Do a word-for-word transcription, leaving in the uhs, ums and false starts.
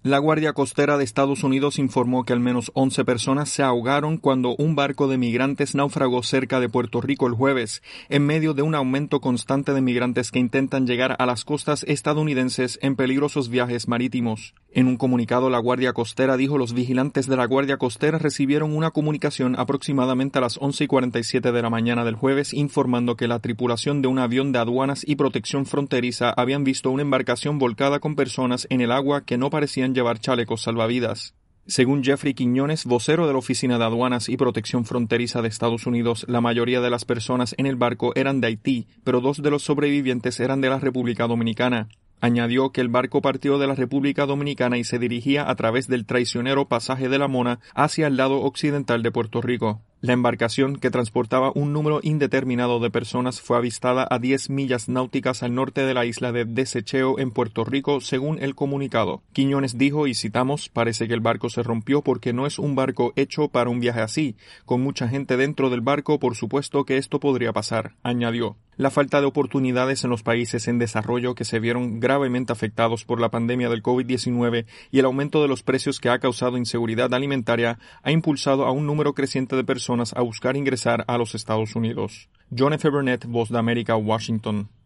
La Guardia Costera de Estados Unidos informó que al menos once personas se ahogaron cuando un barco de migrantes naufragó cerca de Puerto Rico el jueves, en medio de un aumento constante de migrantes que intentan llegar a las costas estadounidenses en peligrosos viajes marítimos. En un comunicado, la Guardia Costera dijo los vigilantes de la Guardia Costera recibieron una comunicación aproximadamente a las once y cuarenta y siete de la mañana del jueves informando que la tripulación de un avión de aduanas y protección fronteriza habían visto una embarcación volcada con personas en el agua que no parecían llevar chalecos salvavidas. Según Jeffrey Quiñones, vocero de la Oficina de Aduanas y Protección Fronteriza de Estados Unidos, la mayoría de las personas en el barco eran de Haití, pero dos de los sobrevivientes eran de la República Dominicana. Añadió que el barco partió de la República Dominicana y se dirigía a través del traicionero pasaje de la Mona hacia el lado occidental de Puerto Rico. La embarcación, que transportaba un número indeterminado de personas, fue avistada a diez millas náuticas al norte de la isla de Desecheo en Puerto Rico, según el comunicado. Quiñones dijo, y citamos, parece que el barco se rompió porque no es un barco hecho para un viaje así. Con mucha gente dentro del barco, por supuesto que esto podría pasar, añadió. La falta de oportunidades en los países en desarrollo que se vieron gravemente afectados por la pandemia del COVID diecinueve y el aumento de los precios que ha causado inseguridad alimentaria ha impulsado a un número creciente de personas a buscar ingresar a los Estados Unidos. John F. Burnett, Voz de América, Washington.